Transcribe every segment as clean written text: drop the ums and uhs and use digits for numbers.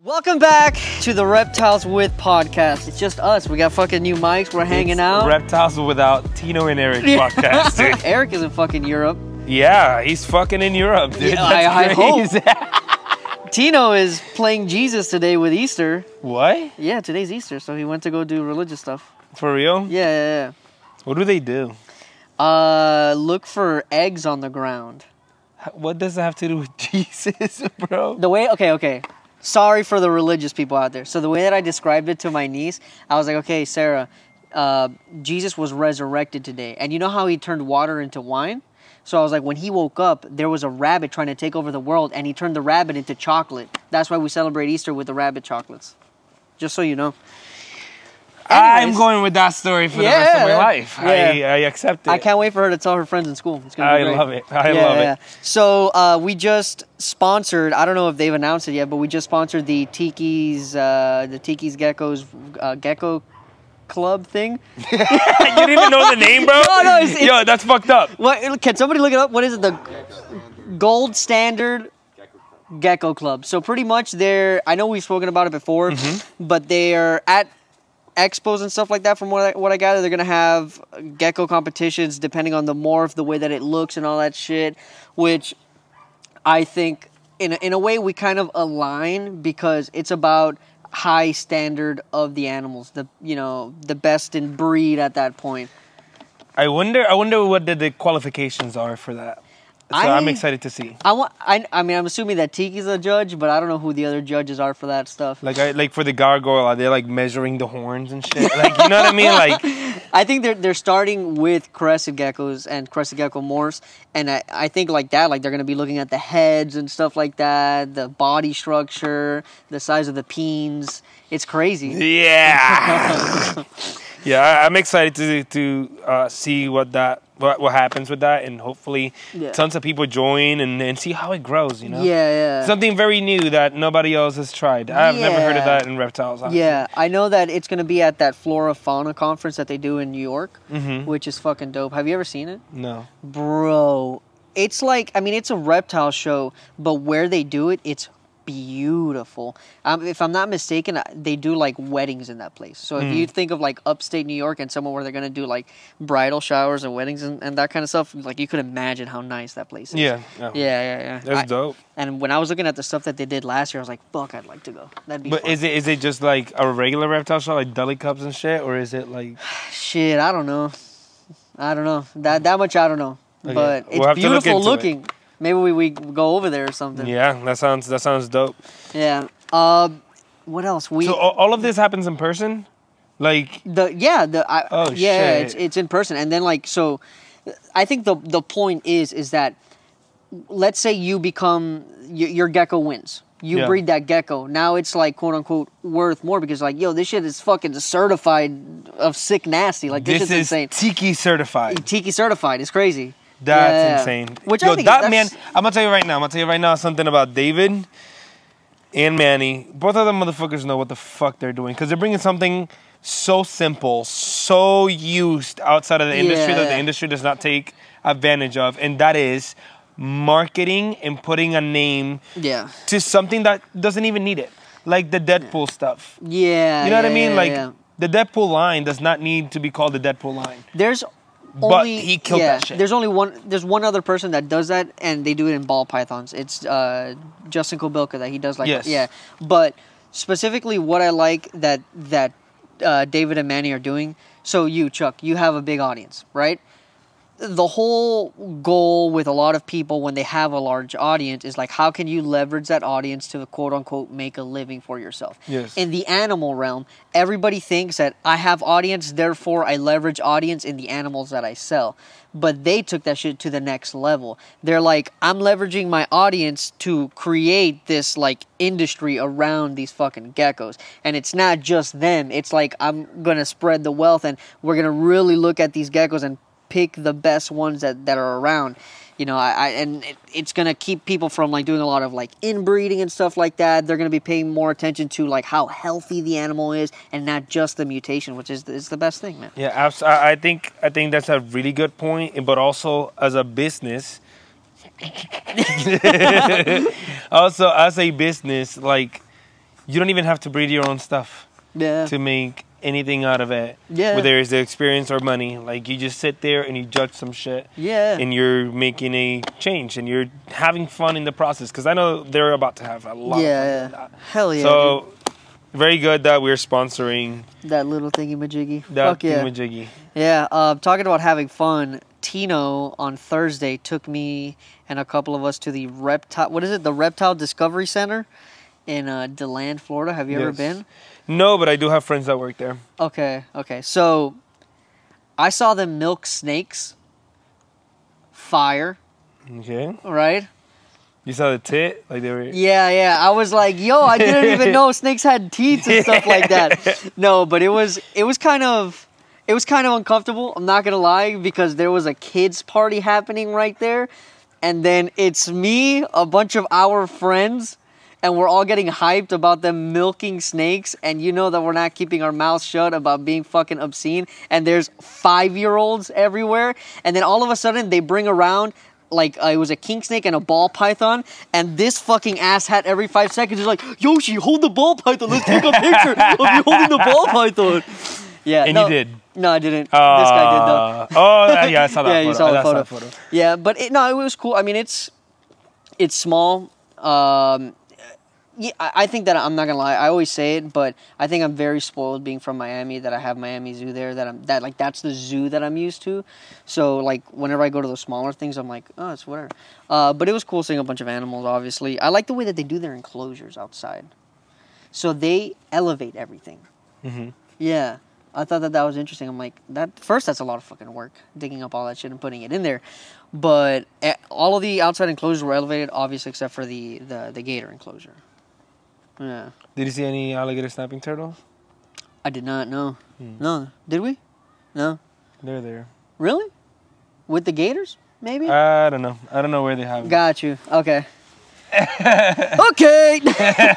Welcome back to the Reptiles With podcast. It's just us. We got fucking new mics. We're hanging out. Reptiles Without Tino and Eric podcast, dude. Eric is in fucking Europe. Yeah, he's fucking in Europe, dude. Yeah, I hope. Tino is playing Jesus today with Easter. What? Yeah, today's Easter, so he went to go do religious stuff. For real? Yeah. What do they do? Look for eggs on the ground. What does that have to do with Jesus, bro? The way, okay. Sorry for the religious people out there. So the way that I described it to my niece, I was like, okay, Sarah, Jesus was resurrected today. And you know how he turned water into wine? So I was like, when he woke up, there was a rabbit trying to take over the world, and he turned the rabbit into chocolate. That's why we celebrate Easter with the rabbit chocolates. Just so you know. I'm going with that story for the rest of my life. Yeah. I accept it. I can't wait for her to tell her friends in school. It's gonna be great. love it. I love it. So we sponsored, I don't know if they've announced it yet, but we just sponsored the Tiki's Geckos Gecko Club thing. You didn't even know the name, bro? No, Yo, that's fucked up. What, can somebody look it up? What is it? The Gold Standard Gecko Club. So pretty much I know we've spoken about it before, but they're at expos and stuff like that. From what I gather, they're going to have gecko competitions depending on the morph, the way that it looks and all that shit, which I think in a way we kind of align because it's about high standard of the animals, the best in breed at that point. I wonder what the qualifications are for that. So I'm excited to see. I mean, I'm assuming that Tiki's a judge, but I don't know who the other judges are for that stuff. Like for the gargoyle, are they like measuring the horns and shit? Like, you know what I mean? Like, I think they're starting with crested geckos and crested gecko morphs, and I think like that, like they're gonna be looking at the heads and stuff like that, the body structure, the size of the peens. It's crazy. Yeah. Yeah, I'm excited to see what happens with that, and hopefully tons of people join and see how it grows, you know? Yeah. Something very new that nobody else has tried. I've never heard of that in reptiles, honestly. Yeah, I know that it's going to be at that Flora Fauna conference that they do in New York, which is fucking dope. Have you ever seen it? No. Bro, it's like, I mean, it's a reptile show, but where they do it, it's beautiful. If I'm not mistaken, they do like weddings in that place. So if you think of like upstate New York and somewhere where they're gonna do like bridal showers and weddings and that kind of stuff, like you could imagine how nice that place is. Yeah. That's dope. And when I was looking at the stuff that they did last year, I was like, fuck, I'd like to go. That'd be fun. Is it just like a regular reptile show, like deli cups and shit, or is it like shit, I don't know. That much I don't know. Okay. But We'll it's beautiful looking. Maybe we go over there or something. Yeah, that sounds dope. Yeah. What else? So all of this happens in person, like shit. It's in person, and then like so. I think the point is that let's say you become your gecko wins. You breed that gecko. Now it's like quote unquote worth more because like this shit is fucking certified of sick nasty. Like this is insane. Tiki certified. Tiki certified. It's crazy. That's insane. Which I think man, I'm gonna tell you right now something about David and Manny. Both of them motherfuckers know what the fuck they're doing because they're bringing something so simple, so used outside of the industry that the industry does not take advantage of, and that is marketing and putting a name to something that doesn't even need it, like the Deadpool stuff. Yeah, you know what I mean? The Deadpool line does not need to be called the Deadpool line. But he killed that shit. There's one other person that does that, and they do it in ball pythons. It's Justin Kobilka that he does like But specifically, what I like that David and Manny are doing. So you, Chuck, you have a big audience, right? The whole goal with a lot of people when they have a large audience is like, how can you leverage that audience to quote unquote make a living for yourself? Yes. In the animal realm, everybody thinks that I have audience, therefore I leverage audience in the animals that I sell. But they took that shit to the next level. They're like, I'm leveraging my audience to create this like industry around these fucking geckos. And it's not just them. It's like, I'm going to spread the wealth and we're going to really look at these geckos and pick the best ones that are around. It's gonna keep people from like doing a lot of like inbreeding and stuff like that. They're gonna be paying more attention to like how healthy the animal is and not just the mutation, which is the best thing, man. Yeah, I think that's a really good point. But also as a business, also as a business, like you don't even have to breed your own stuff Yeah. to make anything out of it. Yeah. Whether it's the experience or money. Like, you just sit there and you judge some shit. Yeah. And you're making a change and you're having fun in the process. Because I know they're about to have a lot of fun with that. Hell yeah. So, very good that we're sponsoring dude. That little thingy-majiggy. that Fuck yeah. thingamajiggy. Yeah, talking about having fun, Tino on Thursday took me and a couple of us to the the Reptile Discovery Center in DeLand, Florida. Have you ever Yes. been? No, but I do have friends that work there. Okay. So, I saw them milk snakes. Fire, Okay. right? You saw the tit? Like they were... Yeah. I was like, yo, I didn't even know snakes had teeth and stuff like that. No, but it was kind of uncomfortable. I'm not gonna lie, because there was a kids party happening right there, and then it's me, a bunch of our friends, and we're all getting hyped about them milking snakes, and you know that we're not keeping our mouths shut about being fucking obscene, and there's 5-year-olds everywhere, and then all of a sudden they bring around like it was a king snake and a ball python, and this fucking asshat every 5 seconds is like, Yoshi, hold the ball python, let's take a picture of you holding the ball python. Yeah, And you did? No, I didn't. This guy did though. Oh, yeah, I saw that Yeah, photo. you saw the I photo. saw that photo. Yeah, but it was cool. I mean, it's small. Yeah, I think that I'm not gonna lie. I always say it, but I think I'm very spoiled being from Miami. That I have Miami Zoo there. That's the zoo that I'm used to. So like whenever I go to those smaller things, I'm like, oh, it's whatever. But it was cool seeing a bunch of animals. Obviously, I like the way that they do their enclosures outside. So they elevate everything. Mm-hmm. Yeah, I thought that was interesting. I'm like, that's a lot of fucking work, digging up all that shit and putting it in there. But all of the outside enclosures were elevated, obviously, except for the gator enclosure. Yeah. Did you see any alligator snapping turtles? I did not know. No. Did we? No. They're there. Really? With the gators? Maybe? I don't know. I don't know where they have them. Got you. Okay. Okay.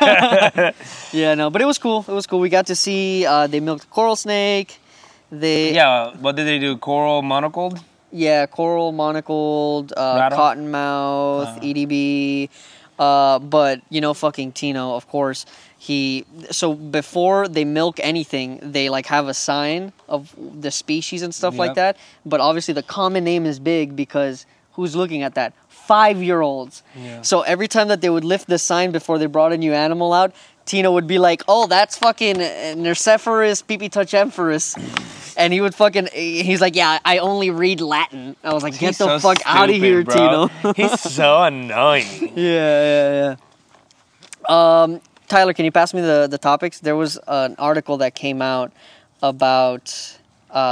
Yeah, no, but it was cool. It was cool. We got to see they milked a coral snake. Yeah, what did they do? Coral monocled? Yeah, coral, monocled, cottonmouth, EDB. But, fucking Tino, of course, so before they milk anything, they, like, have a sign of the species and stuff like that. But obviously the common name is big because who's looking at that? 5-year-olds. Yeah. So every time that they would lift the sign before they brought a new animal out, Tino would be like, oh, that's fucking Nercephorus pipitouchemphorus. And he would he's like, yeah, I only read Latin. I was like, get the fuck out of here, bro. Tino. He's so annoying. Yeah. Tyler, can you pass me the topics? There was an article that came out about...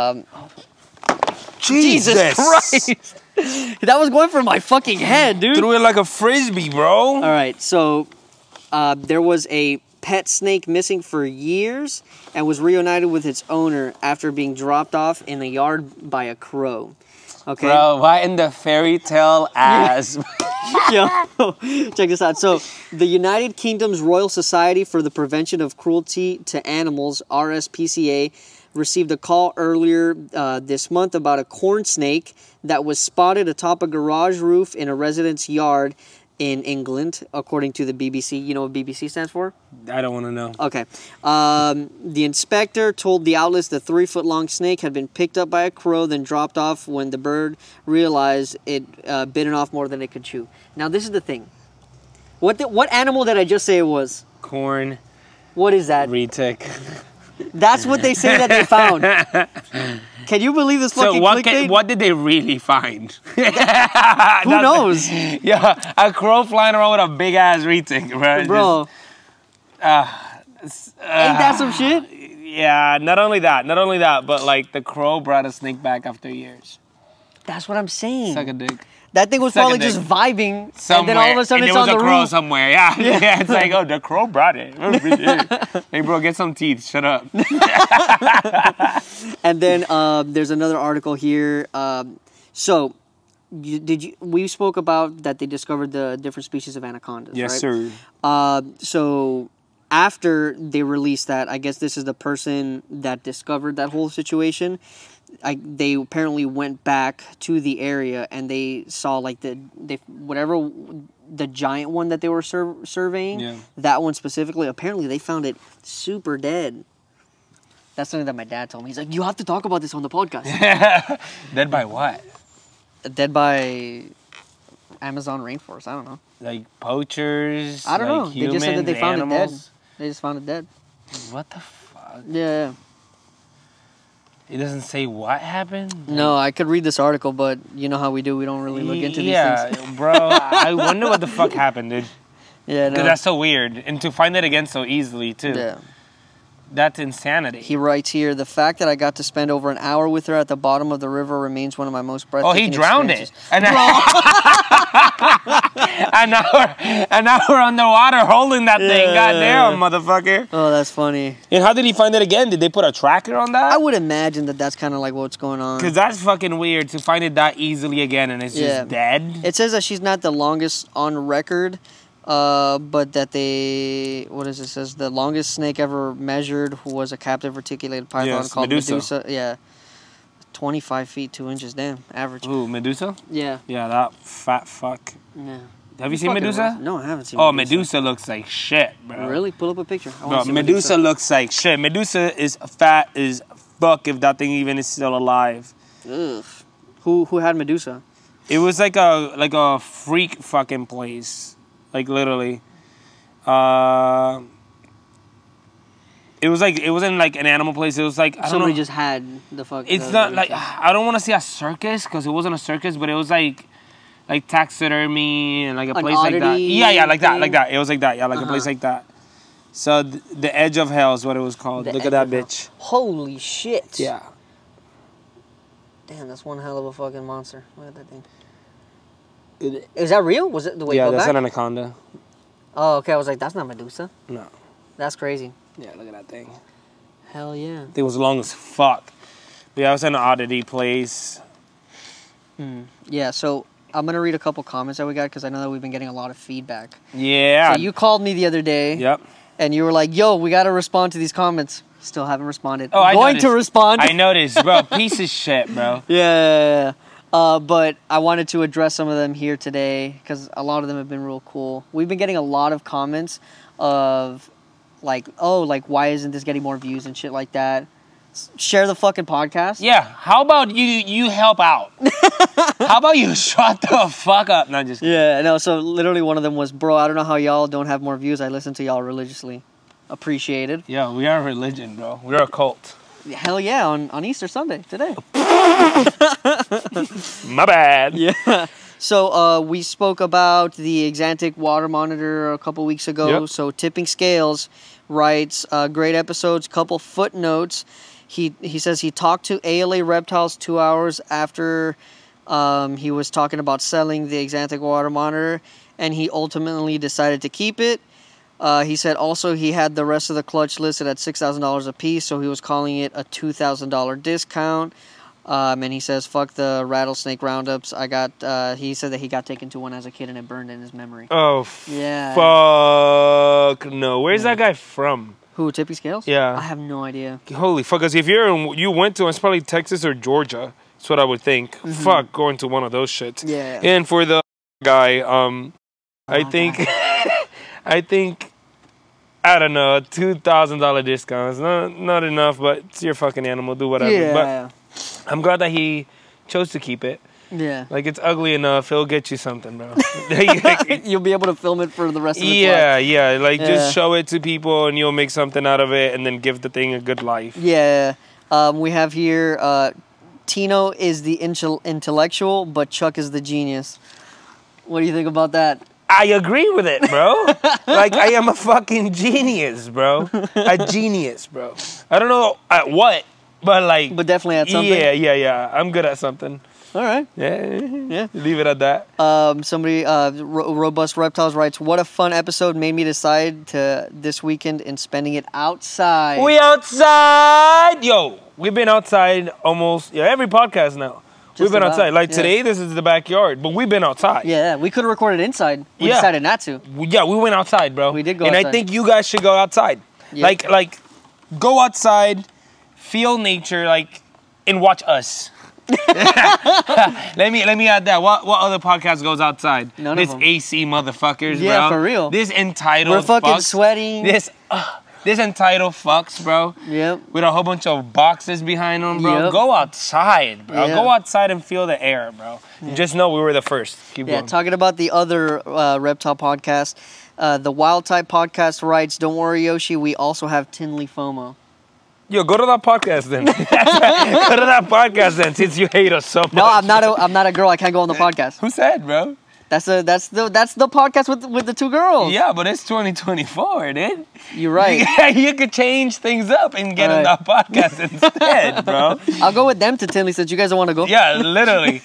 Jesus Christ! That was going for my fucking head, dude. Threw it like a frisbee, bro. All right, so there was a pet snake missing for years and was reunited with its owner after being dropped off in the yard by a crow. Okay. Bro, why in the fairy tale ass? Yo, check this out. So, the United Kingdom's Royal Society for the Prevention of Cruelty to Animals, RSPCA, received a call earlier this month about a corn snake that was spotted atop a garage roof in a resident's yard in England, according to the BBC. You know what BBC stands for? I don't want to know. Okay. The inspector told the outlets the 3-foot-long snake had been picked up by a crow, then dropped off when the bird realized it bitten off more than it could chew. Now, this is the thing. What animal did I just say it was? Corn. What is that? Retic. That's what they say that they found. Can you believe this fucking clickbait? What did they really find? Who knows? Yeah, a crow flying around with a big ass retic, Bro. Ain't that some shit? Yeah, not only that, but like the crow brought a snake back after years. That's what I'm saying. Suck a dick. That thing was Suck a probably dick. just vibing, Somewhere. and then all of a sudden and it's there on was the a crow roof. somewhere. Yeah. It's like, oh, the crow brought it. Hey, bro, get some teeth. Shut up. And then there's another article here. So, we spoke about that they discovered the different species of anacondas, Yes, right? sir. So, after they released that, I guess this is the person that discovered that whole situation. They apparently went back to the area and they saw like whatever the giant one that they were surveying. Yeah. That one specifically. Apparently, they found it super dead. That's something that my dad told me. He's like, you have to talk about this on the podcast. Dead by what? Dead by Amazon rainforest. I don't know. Like poachers? I don't know. like They just said that they humans, found it dead. animals? They just found it dead. What the fuck? Yeah. It doesn't say what happened? No, I could read this article, but you know how we do. We don't really look into these things. bro. I wonder what the fuck happened, dude. Yeah, no. That's so weird. And to find it again so easily, too. Yeah. That's insanity. He writes here, the fact that I got to spend over an hour with her at the bottom of the river remains one of my most Oh, breathtaking he drowned it. experiences. And now we're underwater holding that thing. Yeah. Goddamn, motherfucker. Oh, that's funny. And how did he find it again? Did they put a tracker on that? I would imagine that that's kind of like what's going on. Because that's fucking weird to find it that easily again and it's Yeah. just dead. It says that she's not the longest on record, but that it says the longest snake ever measured was a captive reticulated python Yes, called Medusa. Medusa. Yeah. 25 feet, 2 inches, damn, average. Ooh, Medusa? Yeah. Yeah, that fat fuck. Yeah. Have you seen Fucking Medusa? rough. No, I haven't seen Oh, Medusa looks like shit, bro. Really? Pull up a picture. I wanna Bro, see Medusa looks like shit. Medusa is fat as fuck if that thing even is still alive. Ugh. Who had Medusa? It was like a freak fucking place. Like literally. It wasn't like an animal place. It was like I don't Somebody know. just had the fuck. It's the not like Medusa. I don't want to say a circus because it wasn't a circus, but it was like taxidermy and like a An place like that. oddity Yeah, like thing? that. It was like that. Yeah, like a Uh-huh. place like that. So the Edge of Hell is what it was called. The Look Edge at that of Hell. bitch. Holy shit. Yeah. Damn, that's one hell of a fucking monster. Look at that thing. Is that real? Was it the way Yeah, go that's back? an anaconda. Oh, okay. I was like, that's not Medusa. No. That's crazy. Yeah, look at that thing. Hell yeah. It was long as fuck. But yeah, I was in an oddity place. Yeah, so I'm going to read a couple comments that we got because I know that we've been getting a lot of feedback. Yeah. So you called me the other day Yep. and you were like, yo, we got to respond to these comments. Still haven't responded. Oh, I Going to noticed. respond. I noticed, bro. Piece of shit, bro. Yeah. But I wanted to address some of them here today because a lot of them have been real cool. We've been getting a lot of comments of like, oh, like, why isn't this getting more views and shit like that? Share the fucking podcast. Yeah. How about you help out? How about you shut the fuck up? No, just Yeah, no, so literally one of them was, bro, I don't know how y'all don't have more views. I listen to y'all religiously. Appreciated. yeah. We are a religion, bro. We're a cult. Hell yeah, on Easter Sunday, today. My bad. Yeah. So we spoke about the Exantic water monitor a couple weeks ago. Yep. So Tipping Scales writes, great episodes, couple footnotes. He says he talked to ALA Reptiles 2 hours after he was talking about selling the Exantic water monitor, and he ultimately decided to keep it. He said also he had the rest of the clutch listed at $6,000 a piece, so he was calling it a $2,000 discount. And he says, fuck the rattlesnake roundups. He said that he got taken to one as a kid and it burned in his memory. Oh, Yeah. fuck no. Where's that guy from? Who, Tippy Scales? Yeah. I have no idea. Holy fuck, because if you went to, it's probably Texas or Georgia. That's what I would think. Fuck, going to one of those shits. Yeah. And for the guy, I think, I don't know, $2,000 discount. It's not enough, but it's your fucking animal. Do whatever. Yeah. But I'm glad that he chose to keep it. Yeah. Like, it's ugly enough. It'll get you something, bro. You'll be able to film it for the rest of its life. Yeah. Like, Yeah. just show it to people and you'll make something out of it and then give the thing a good life. Yeah. We have here, Tino is the intellectual, but Chuck is the genius. What do you think about that? I agree with it, bro. Like, I am a fucking genius, bro. A genius, bro. I don't know at what, but like... But definitely at something. Yeah. I'm good at something. All right. Yeah. Leave it at that. Somebody, Robust Reptiles writes, what a fun episode, made me decide to this weekend and spending it outside. We outside! Yo, we've been outside almost every podcast now. We've been about, outside. Like yeah. today, this is the backyard, but we've been outside. Yeah, we could have recorded inside. We Yeah. decided not to. Yeah, we went outside, bro. We did go and outside. I think you guys should go outside. Yeah. Like go outside, feel nature, like, and watch us. Let me add that. What other podcast goes outside? None this of them. AC motherfuckers, Yeah, bro. for real. This entitled We're fucking fucks. sweating. This entitled fucks, bro. Yep. With a whole bunch of boxes behind them, bro. Yep. Go outside, bro. Yeah. Go outside and feel the air, bro. Just know we were the first. Keep Yeah, going. talking about the other reptile podcast, the Wild Type podcast writes, "Don't worry, Yoshi. We also have Tinley FOMO." Yo, go to that podcast then. Go to that podcast then, since you hate us so much. No, I'm not a girl. I can't go on the podcast. Who said, bro? That's the podcast with the two girls. Yeah, but it's 2024, dude. You're right. You could change things up and get on Right. that podcast instead, bro. I'll go with them to Tinley since you guys don't want to go. Yeah, literally.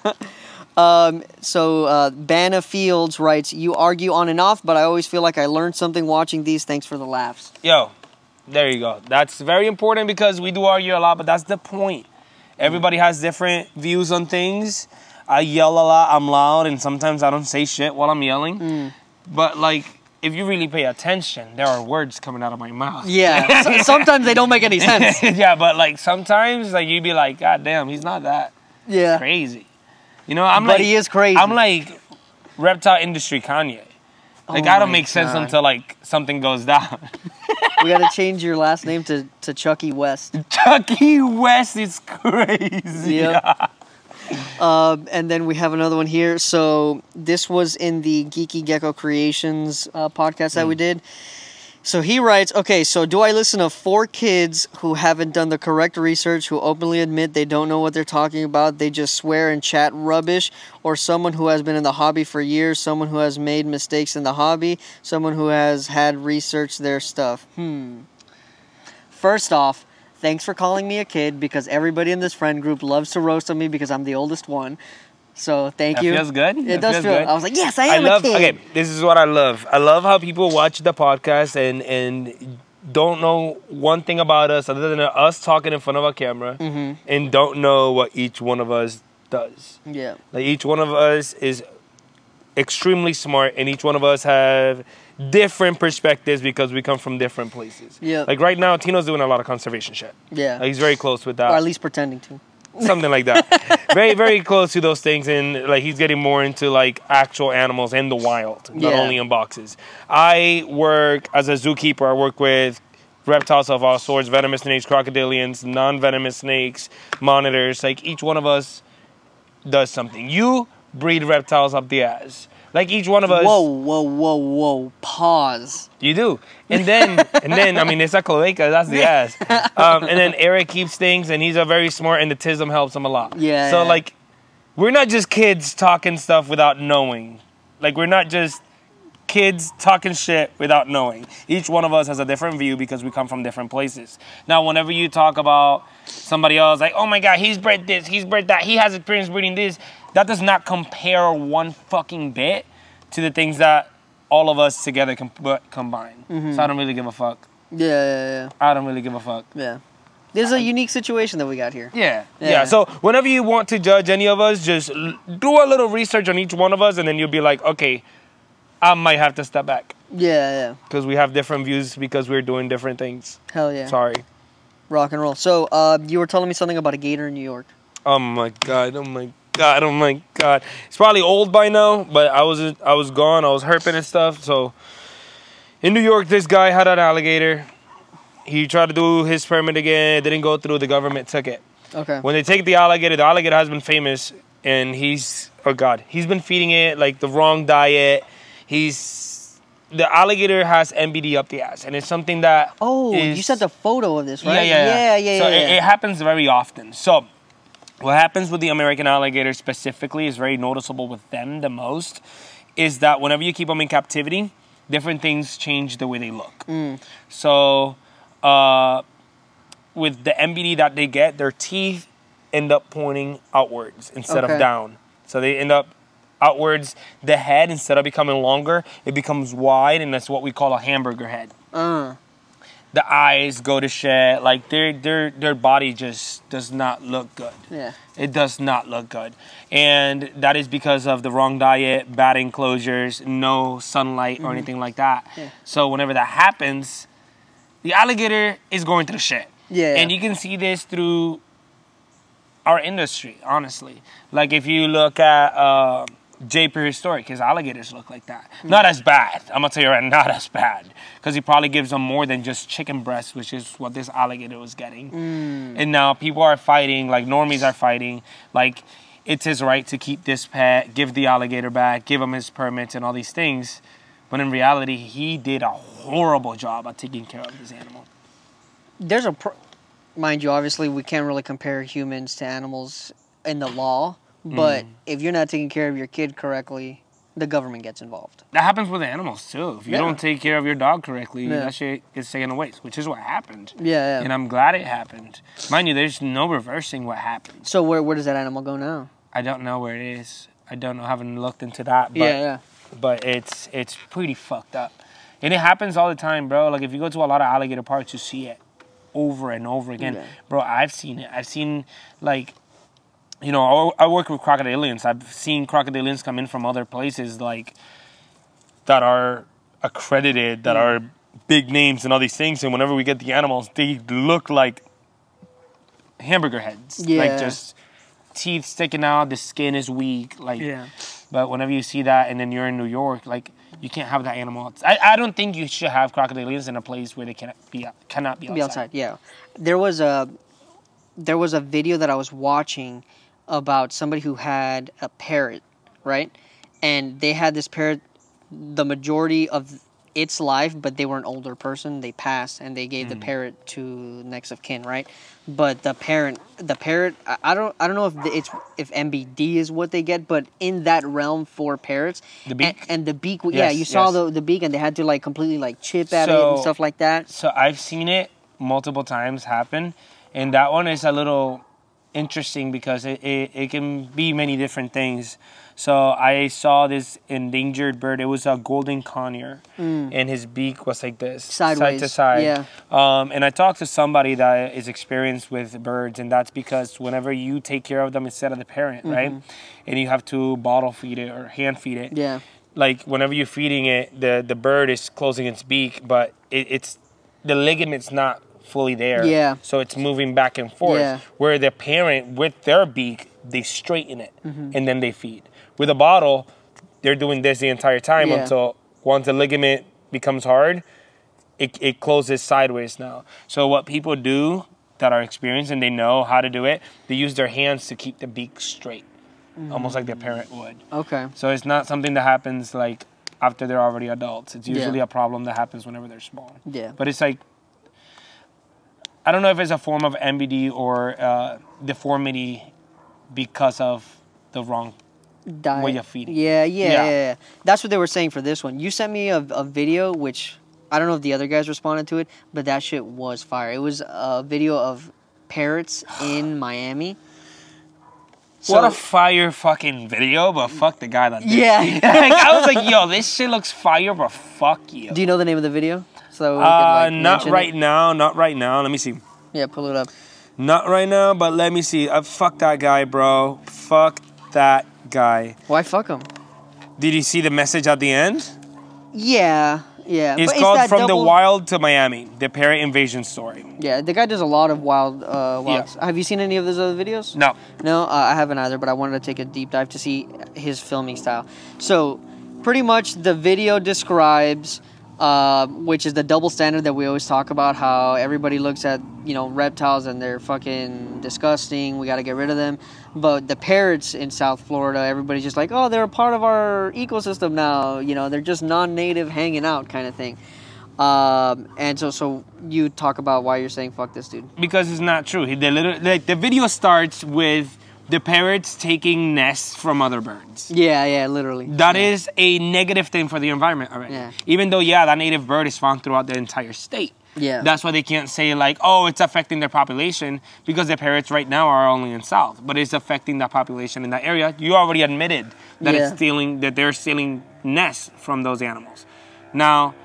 So Banna Fields writes, "You argue on and off, but I always feel like I learned something watching these. Thanks for the laughs." Yo, there you go. That's very important because we do argue a lot, but that's the point. Everybody has different views on things. I yell a lot, I'm loud, and sometimes I don't say shit while I'm yelling. But, like, if you really pay attention, there are words coming out of my mouth. Yeah. Sometimes they don't make any sense. Yeah, but, like, sometimes, like, you'd be like, God damn, he's not that Yeah. crazy. You know, I'm But like... he is crazy. I'm like reptile industry Kanye. Like, Oh I don't my make sense God. until, like, something goes down. We got to change your last name to Chucky West. Chucky West is crazy. Yep. And then we have another one here. So this was in the Geeky Gecko Creations podcast that we did. So he writes, okay, so do I listen to 4 kids who haven't done the correct research, who openly admit they don't know what they're talking about, they just swear and chat rubbish, or someone who has been in the hobby for years, someone who has made mistakes in the hobby, someone who has had researched their stuff? First off, thanks for calling me a kid, because everybody in this friend group loves to roast on me because I'm the oldest one. So thank That you. feels good. It That does feels feel. good. I was like, yes, I am a kid. Okay, this is what I love. I love how people watch the podcast and don't know one thing about us other than us talking in front of a camera and don't know what each one of us does. Yeah. Like each one of us is extremely smart and each one of us have different perspectives because we come from different places. Yeah. Like right now, Tino's doing a lot of conservation shit. Yeah. Like, he's very close with that. Or at least pretending to. Something like that. Very, very close to those things, and like he's getting more into like actual animals in the wild, not Yeah. only in boxes. I work as a zookeeper. I work with reptiles of all sorts: venomous snakes, crocodilians, non-venomous snakes, monitors. Like each one of us does something. You breed reptiles up the ass. Like each one of us. Whoa. Pause. You do. And then, I mean, it's a cloaca, that's the ass. And then Eric keeps things, and he's a very smart, and the TISM helps him a lot. Yeah, So, yeah. like, we're not just kids talking stuff without knowing. Like, we're not just kids talking shit without knowing. Each one of us has a different view because we come from different places. Now, whenever you talk about somebody else, like, oh my God, he's bred this, he's bred that, he has experience breeding this, that does not compare one fucking bit to the things that all of us together can combine. So I don't really give a fuck. Yeah. I don't really give a fuck. Yeah. This is a unique situation that we got here. Yeah. So whenever you want to judge any of us, just do a little research on each one of us, and then you'll be like, okay, I might have to step back Yeah. because we have different views because we're doing different things. Hell yeah. Sorry. Rock and roll. So, you were telling me something about a gator in New York. Oh my god. It's probably old by now, but I was gone. I was herping and stuff. So in New York, this guy had an alligator. He tried to do his permit again. It didn't go through. The government took it. Okay. When they take the alligator has been famous, and he's been feeding it like the wrong diet. The alligator has MBD up the ass, and it's something that. Oh, is- you sent a photo of this, right? Yeah. So Yeah. it happens very often. So what happens with the American alligator specifically is very noticeable with them the most, is that whenever you keep them in captivity, different things change the way they look. So with the MBD that they get, their teeth end up pointing outwards instead of Okay. down. So they end up outwards. The head, instead of becoming longer, it becomes wide, and that's what we call a hamburger head. The eyes go to shit. Like their body just does not look good. Yeah. It does not look good. And that is because of the wrong diet, bad enclosures, no sunlight or anything like that. Yeah. So whenever that happens, the alligator is going through shit. Yeah. And you can see this through our industry, honestly. Like if you look at J Prehistoric, his alligators look like that. Not as bad. I'm gonna tell you right, not as bad, because he probably gives them more than just chicken breast, which is what this alligator was getting. And now people are fighting, like normies are fighting, like it's his right to keep this pet, give the alligator back, give him his permits and all these things. But in reality, he did a horrible job at taking care of this animal. There's mind you, obviously we can't really compare humans to animals in the law, but if you're not taking care of your kid correctly, the government gets involved. That happens with animals too. If you Yeah. don't take care of your dog correctly, Yeah. that shit gets taken away, which is what happened. Yeah, And yeah. I'm glad it happened. Mind you, there's no reversing what happened. So where does that animal go now? I don't know where it is. I don't know. I haven't looked into that. But, Yeah. But it's pretty fucked up. And it happens all the time, bro. Like if you go to a lot of alligator parks, you see it over and over again. Yeah. Bro, I've seen it. I've seen, like, you know, I work with crocodilians. I've seen crocodilians come in from other places, like, that are accredited, that are big names and all these things. And whenever we get the animals, they look like hamburger heads. Yeah. Like, just teeth sticking out, the skin is weak. Like, Yeah. but whenever you see that and then you're in New York, like, you can't have that animal. I don't think you should have crocodilians in a place where they cannot be outside. Yeah. There was a video that I was watching about somebody who had a parrot, right? And they had this parrot the majority of its life, but they were an older person. They passed, and they gave the parrot to next of kin, right? But the parrot, I don't know if MBD is what they get, but in that realm for parrots, The beak? and the beak, Yes, you saw yes. the beak, and they had to like completely like chip at it and stuff like that. So I've seen it multiple times happen, and that one is a little interesting because it can be many different things. So I saw this endangered bird. It was a golden conure, and his beak was like this, Sideways, side to side. yeah. And I talked to somebody that is experienced with birds, and that's because whenever you take care of them instead of the parent, right, and you have to bottle feed it or hand feed it, Yeah. like whenever you're feeding it, the bird is closing its beak, but it's the ligament's not fully there. Yeah. So it's moving back and forth. Yeah. Where the parent with their beak, they straighten it and then they feed. With a bottle, they're doing this the entire time Yeah. until once the ligament becomes hard, it closes sideways now. So what people do that are experienced and they know how to do it, they use their hands to keep the beak straight, almost like their parent would. Okay. So it's not something that happens like after they're already adults. It's usually Yeah. a problem that happens whenever they're small. Yeah. But it's like, I don't know if it's a form of MBD or deformity because of the wrong Diet. way of feeding. Yeah. That's what they were saying for this one. You sent me a video, which I don't know if the other guys responded to it, but that shit was fire. It was a video of parrots in Miami. What a fire fucking video, but fuck the guy that did it. Yeah. Like, I was like, yo, this shit looks fire, but fuck you. Do you know the name of the video? So we could, like, Not mention right it? now, not right now. Let me see. Yeah, pull it up. Not right now, but let me see. Fuck that guy, bro. Fuck that guy. Why fuck him? Did you see the message at the end? Yeah. It's But called that From the double- Wild to Miami, the parrot invasion story. Yeah, the guy does a lot of wild. Yeah. Have you seen any of those other videos? No. No, I haven't either, but I wanted to take a deep dive to see his filming style. So, pretty much the video describes, which is the double standard that we always talk about, how everybody looks at, reptiles and they're fucking disgusting, we gotta get rid of them. But the parrots in South Florida, everybody's just like, oh, they're a part of our ecosystem now, they're just non-native hanging out kind of thing. And so you talk about why you're saying fuck this dude. Because it's not true. The video starts with the parrots taking nests from other birds. Yeah, literally. That is a negative thing for the environment already. Yeah. Even though, that native bird is found throughout the entire state. Yeah. That's why they can't say like, oh, it's affecting their population because the parrots right now are only in South, but it's affecting that population in that area. You already admitted that they're stealing nests from those animals. Now,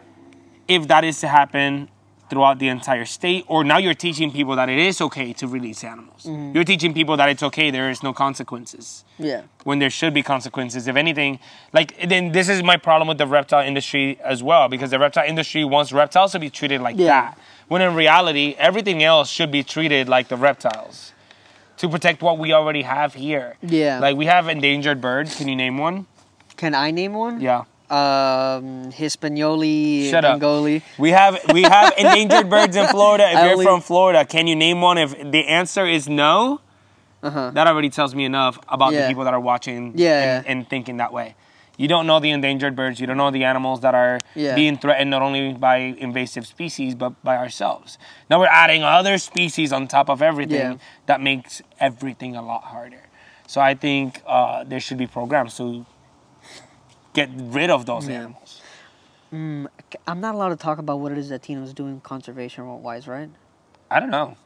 if that is to happen throughout the entire state, or now you're teaching people that it is okay to release animals. You're teaching people that it's okay, there is no consequences. Yeah. When there should be consequences. If anything, then this is my problem with the reptile industry as well, because the reptile industry wants reptiles to be treated like that. When in reality, everything else should be treated like the reptiles. to protect what we already have here. Yeah. Like, we have endangered birds. Can you name one? Can I name one? Yeah. Hispaniola Shut up. Bengali. We have endangered birds in Florida. If I you're only- from Florida, can you name one? If the answer is no, Uh-huh. that already tells me enough about the Yeah. people that are watching Yeah. and thinking that way. You don't know the endangered birds. You don't know the animals that are Yeah. being threatened not only by invasive species, but by ourselves. Now we're adding other species on top of everything Yeah. that makes everything a lot harder. So I think there should be programs to get rid of those Yeah. animals. I'm not allowed to talk about what it is that Tino's doing conservation-wise, right? I don't know.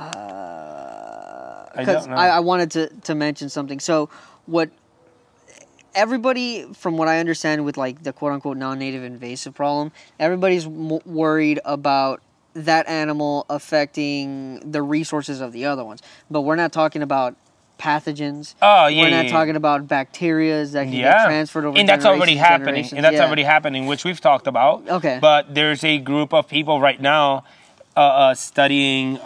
Because don't know. I wanted to mention something. So what everybody, from what I understand with like the quote-unquote non-native invasive problem, everybody's worried about that animal affecting the resources of the other ones. But we're not talking about pathogens. Oh, yeah, We're not yeah, talking about bacteria that can get transferred over and that's already generations, happening. generations. And that's Yeah. already happening, which we've talked about. Okay. But there's a group of people right now studying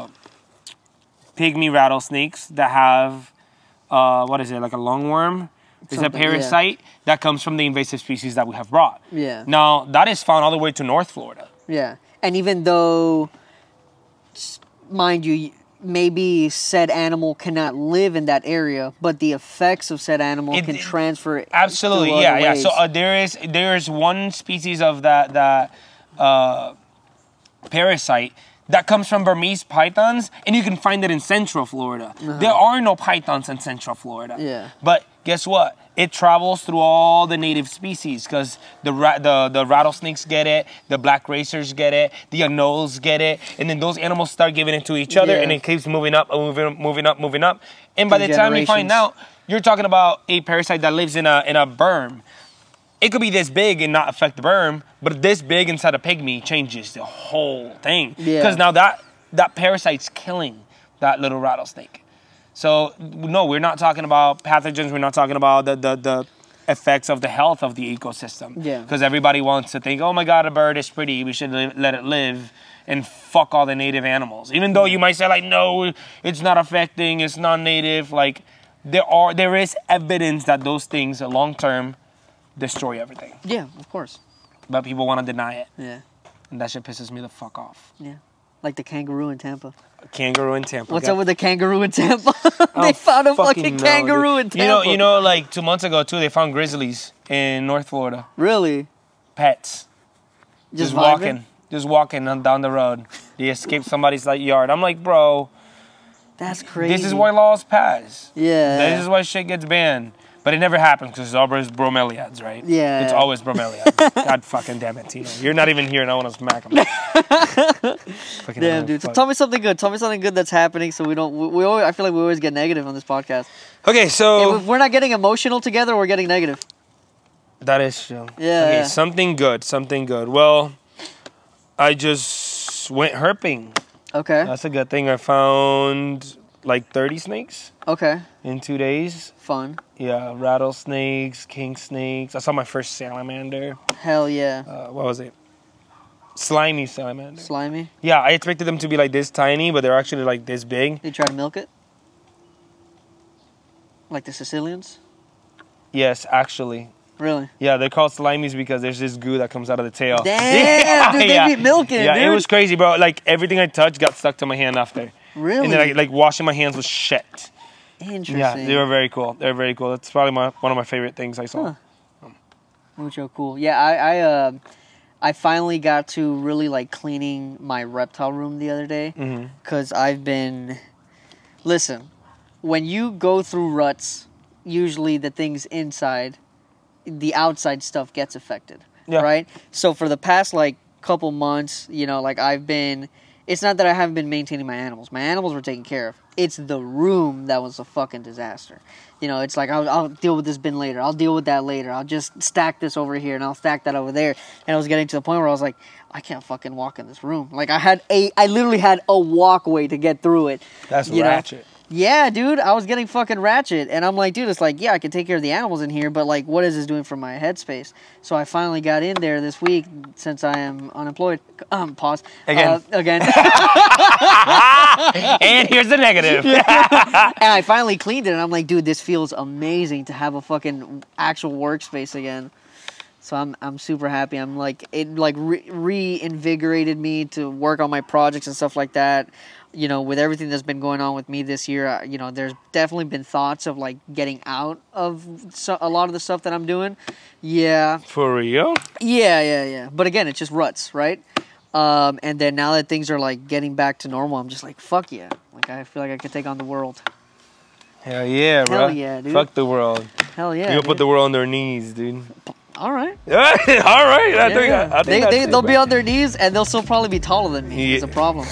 pygmy rattlesnakes that have what is it, like a lungworm? It's a Something, yeah. parasite that comes from the invasive species that we have brought. Yeah. Now that is found all the way to North Florida. Yeah. And even though, mind you, maybe said animal cannot live in that area, but the effects of said animal can transfer. Absolutely, through yeah, other yeah. ways. So there is one species of that parasite that comes from Burmese pythons, and you can find it in Central Florida. There are no pythons in Central Florida. Yeah. But guess what? It travels through all the native species because the rattlesnakes get it, the black racers get it, the anoles get it, and then those animals start giving it to each other, Yeah. and it keeps moving up, moving up. And by Through the time you find generations. out, you're talking about a parasite that lives in a berm. It could be this big and not affect the berm, but this big inside a pygmy changes the whole thing. Yeah. Because now that parasite's killing that little rattlesnake. So no, we're not talking about pathogens. We're not talking about the effects of the health of the ecosystem. Yeah. Because everybody wants to think, oh my God, a bird is pretty. We should let it live and fuck all the native animals. Even though you might say like, no, it's not affecting. It's non-native. Like there is evidence that those things long term destroy everything. Yeah, of course. But people want to deny it. Yeah. And that shit pisses me the fuck off. Yeah. Like the kangaroo in Tampa. Kangaroo in Tampa. What's up with the kangaroo in Tampa? I They don't found a fucking fucking know, kangaroo dude. in Tampa. You know, like 2 months ago too, they found grizzlies in North Florida. Really? Pets. Just Just walking down the road. They escaped somebody's yard. I'm like, bro, That's crazy. this is why laws pass. Yeah. This is why shit gets banned. But it never happens because it's always bromeliads, right? Yeah. It's always bromeliads. God fucking damn it, Tino. You're not even here and I want to smack him. Fucking Damn, dude. So fuck. tell me something good. Tell me something good that's happening so we don't. We always, I feel like we always get negative on this podcast. Okay, so... If we're not getting emotional together, we're getting negative. That is true. Yeah, Okay, yeah. something good. Well, I just went herping. Okay. That's a good thing. I found like 30 snakes Okay. in 2 days. Fun. Yeah, rattlesnakes, king snakes. I saw my first salamander. Hell yeah. What was it? Slimy salamander. Slimy. Yeah, I expected them to be like this tiny, but they're actually like this big. You try to milk it? Like the Sicilians? Yes, actually. Really? Yeah, they're called slimies because there's this goo that comes out of the tail. Damn, dude, they be milking, Yeah, dude. it was crazy, bro. Like everything I touched got stuck to my hand after. Really? And then I like washing my hands with shit. Interesting. Yeah, they were very cool. They're very cool. That's probably one of my favorite things I saw. Huh. Mucho cool. Yeah, I finally got to really like cleaning my reptile room the other day. Mm-hmm. Because I've been... Listen, when you go through ruts, usually the things inside, the outside stuff gets affected. Yeah. Right? So for the past like couple months, you know, like I've been... It's not that I haven't been maintaining my animals. My animals were taken care of. It's the room that was a fucking disaster. You know, it's like, I'll deal with this bin later. I'll deal with that later. I'll just stack this over here and I'll stack that over there. And I was getting to the point where I was like, I can't fucking walk in this room. Like I literally had a walkway to get through it. That's you know? ratchet. Yeah, dude, I was getting fucking ratchet, and I'm like, dude, it's like, yeah, I can take care of the animals in here, but like, what is this doing for my headspace? So I finally got in there this week since I am unemployed. Pause. Again. Again. And here's the negative. And I finally cleaned it, and I'm like, dude, this feels amazing to have a fucking actual workspace again. So I'm super happy. I'm like, it like reinvigorated me to work on my projects and stuff like that. You know, with everything that's been going on with me this year, you know, there's definitely been thoughts of like getting out of a lot of the stuff that I'm doing. Yeah. For real? Yeah. But again, it's just ruts, right? And then now that things are like getting back to normal, I'm just like, fuck yeah. Like, I feel like I could take on the world. Hell yeah, bro. Hell yeah, dude. Fuck the world. Hell yeah. You'll put the world on their knees, dude. All right. All right. I think that's They'll it, be bro. on their knees, and they'll still probably be taller than me. Yeah. It's a problem.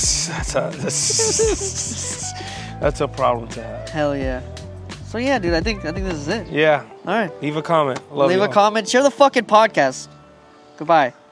That's a problem to have. Hell yeah. So yeah, dude, I think this is it. Yeah. All right. Leave a comment. Love Leave y'all. a comment. Share the fucking podcast. Goodbye.